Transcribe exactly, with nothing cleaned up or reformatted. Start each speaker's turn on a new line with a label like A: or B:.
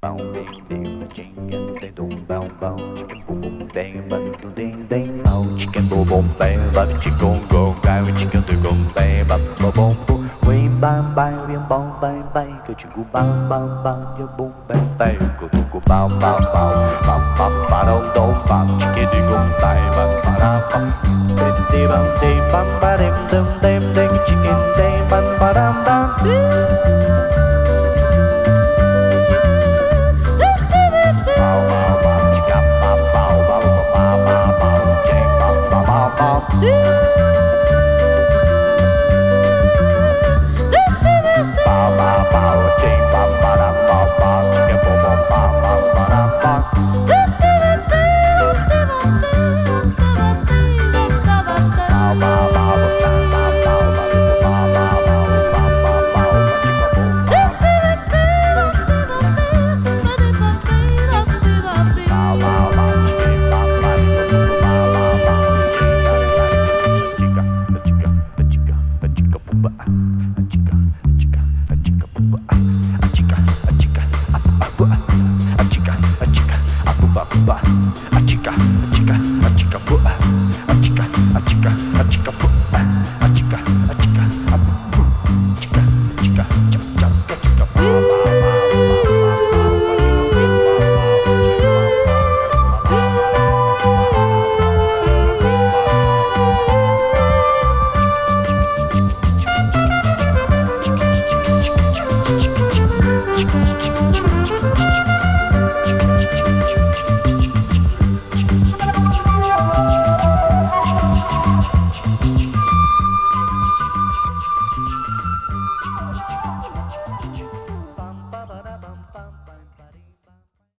A: Bow ding ding the chicken they don't bow bow chicken boom boom bang bang do ding ding bow chicken boom boom bang bang chicken go go chicken do go bang bang boom boom boom we bang bang we bang bang bang cái chicken go bang bang bang yo boom bang bang go to go bow bow bow bow bow bow don't don't bow chicken do go bang bang bang bang bang bang bang bang bang dim dim dim dim chicken bang bang bang bang Bow bow bow, ching bam ba dam bow bow, chicken boom boom bam bam ba dam bam. Bow bow bow, bam bam bow, bam bow bow bow, bam bam bow, chicken boom bam. Bow bow bow, chicken bam bam, bow bow bow, chicken chicken chicken chicken boom ba, chicken. A chica, a chica, a chica, a chica, a chica, a chica, a chica, a chica, a chica,